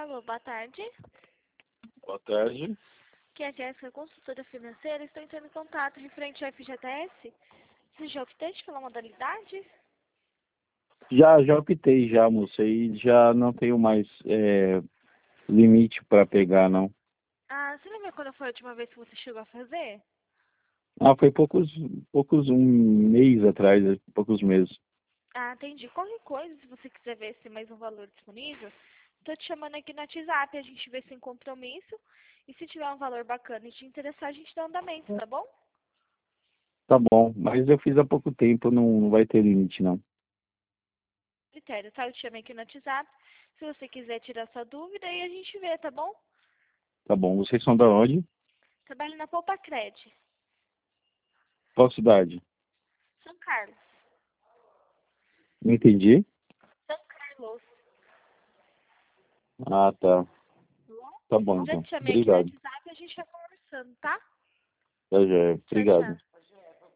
Alô, boa tarde. Boa tarde. Aqui é a Jéssica, consultora financeira. Estou entrando em contato referente ao FGTS. Você já optou pela modalidade? Já optei já, moça, e já não tenho mais limite para pegar, não. Ah, você lembra quando foi a última vez que você chegou a fazer? Ah, foi poucos um mês atrás, poucos meses. Ah, entendi. Qualquer coisa, se você quiser ver se tem mais um valor disponível, estou te chamando aqui no WhatsApp, a gente vê sem compromisso. E se tiver um valor bacana e te interessar, a gente dá andamento, tá bom? Tá bom, mas eu fiz há pouco tempo, não vai ter limite, não. Critério, tá? Eu te chamei aqui no WhatsApp. Se você quiser tirar sua dúvida, aí a gente vê, tá bom? Tá bom, vocês são da onde? Trabalho na Poupa Cred, Qual cidade? São Carlos. Não entendi. São Carlos. Ah, tá. Tá bom, Já então. te chamei aqui no Obrigado. WhatsApp e a gente vai conversando, tá? Já, já. Tchau, Obrigado. tchau.